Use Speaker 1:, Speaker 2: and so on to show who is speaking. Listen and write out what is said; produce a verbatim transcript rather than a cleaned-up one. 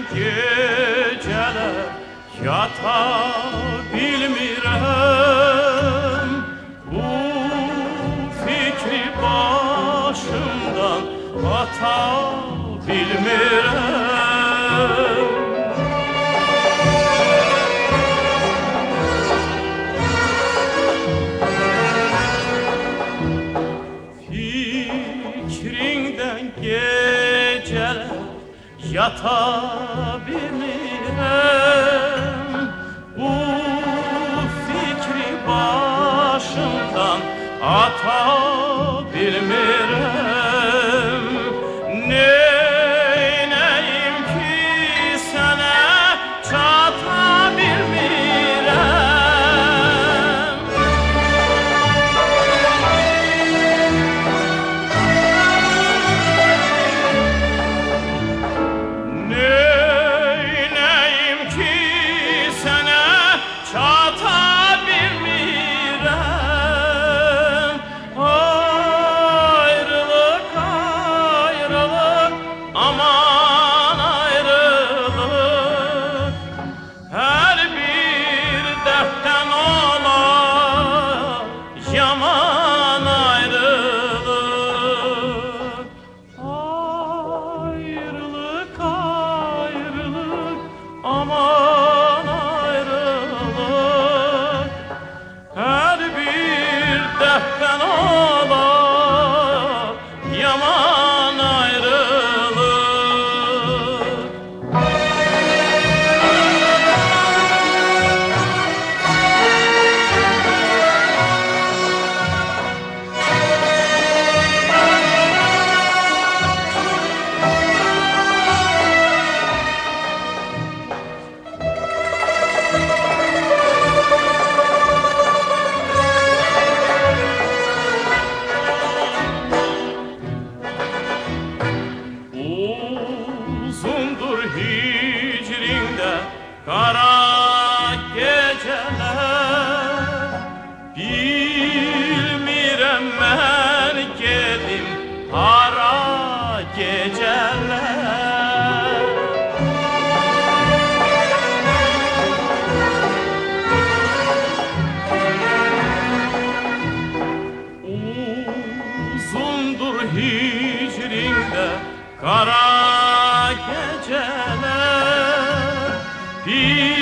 Speaker 1: geceler yata bilmirəm, bu fikri başımdan ata bilmirəm. Fikrindən geceler yata bilmirəm, bu fikri başımdan ata bilmirəm. Neynəyim ki sənə çata bilmirəm. Neynəyim ki sənə çata bilmirəm. Ayrılıq, ayrılıq, aman ayrılıq, hər bir dərddən olar yaman ayrılıq. Ayrılıq, ayrılıq, aman ayrılıq, her bir dertten olar yaman ayrılık. Uzundur hicrində qara geceler, bilmirəm mən gedim hara geceler. Uzundur hicrində qara geceler,